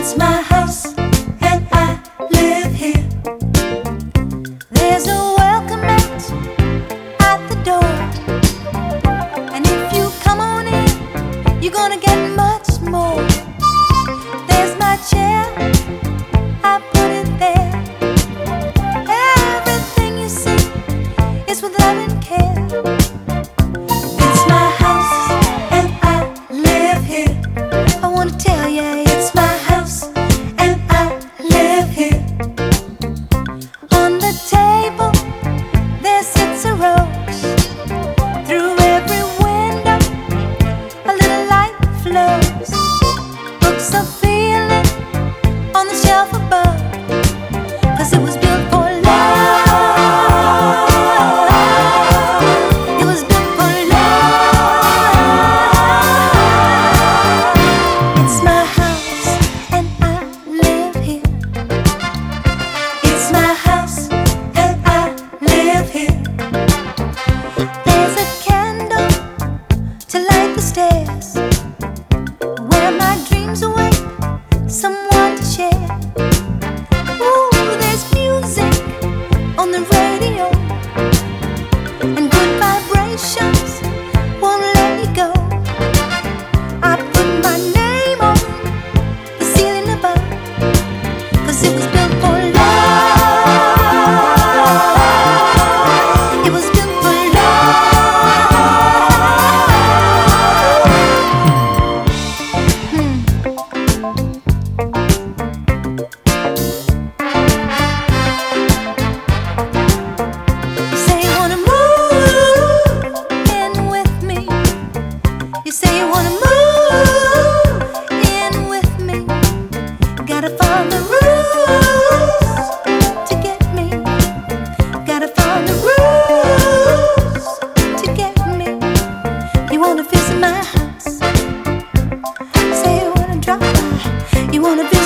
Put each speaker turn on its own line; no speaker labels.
It's my house and I live here. There's a welcome mat at the door, and if you come on in, you're gonna get much more. There's my chair, I put it there. Everything you see is with love and care. It's my house and I live here. I wanna tell ya, it's my house and I live here. On the table there sits a rose. Through every window a little light flows. Books are feeling on the shelf above, 'cause it was built for love. It was built for love. It's my house and I live here. It's my house and I live here. There's a candle to light the stairs, where my dreams await someone to share. Ooh, there's music on the radio, and good vibrations won't let me go. I put my name on the ceiling above, 'cause it was built for love. It was built for say you wanna move in with me. You say you wanna move in with me. Gotta follow the rules to get me. Gotta follow the rules to get me. You wanna visit my house? Say you wanna drop by. You wanna visit